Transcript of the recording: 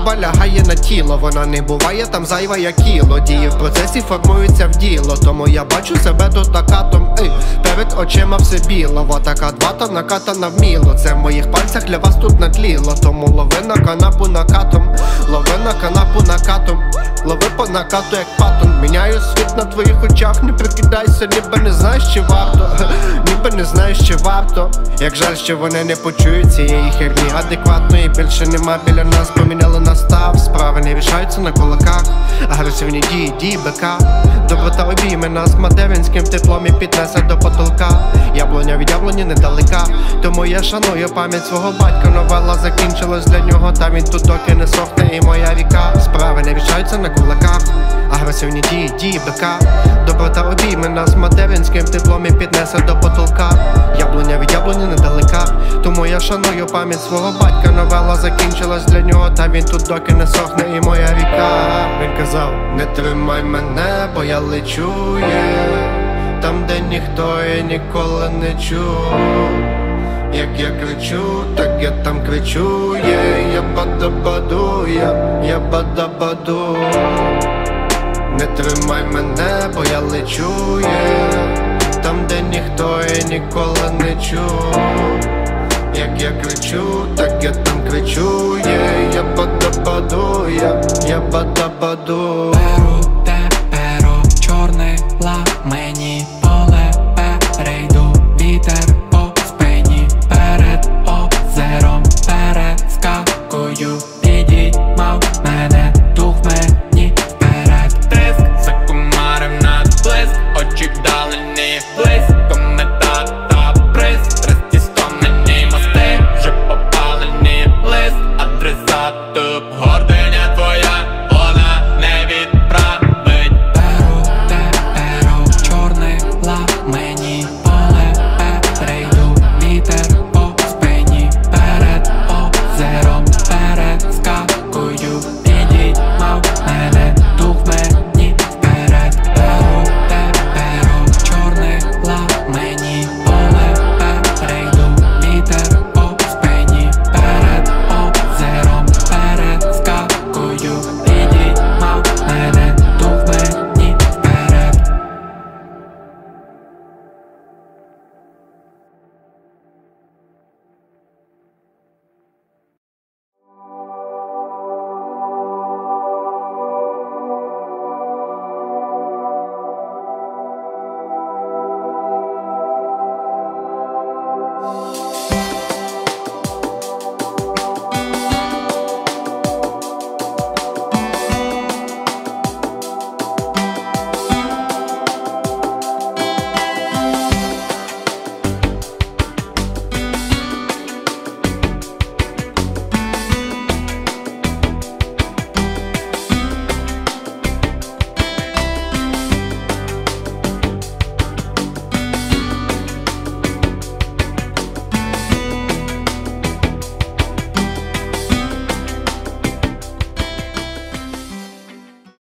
Фарба лягає на тіло, вона не буває там зайва як кіло. Дії в процесі формуються в діло, тому я бачу себе тут накатом. Перед очима все біло, вот така двата накатана вміло. Це в моїх пальцях для вас тут натліло, тому лови на канапу накатом, лови на канапу накатом, лови по накату як патон. Міняю світ на твоїх очах, не прикидайся, ніби не знаєш чи варто, ніби не знаєш чи варто. Як жаль, що вони не почують цієї херні адекватної. Більше нема біля нас, поміняли настав. Справи не рішаються на кулаках, агресивні дії, дії бика. Доброта обійме нас материнським теплом і піднесе до потолка. Яблуня від яблуні недалека, тому я шаную пам'ять свого батька. Новела закінчилась для нього, та він тут доки не сохне і моя ріка. Справи не рішаються на кулаках, агресивні дії, дії бика. Доброта обійме нас материнським теплом і піднесе до потолка. Яблуня від яблуні недалека, тому я шаную пам'ять свого батька. Новела закінчилась для нього, та він тут доки не сохне і моя ріка. Він казав: не тримай мене, бо я лечу, там, де ніхто і ніколи не чув. Як я кричу, так я там кричу, я бада-баду, я бада-баду. Не тримай мене, бо я лечу, там, де ніхто і ніколи не чув. Як я кричу, так я там кричу, я бада-баду, я бада-баду.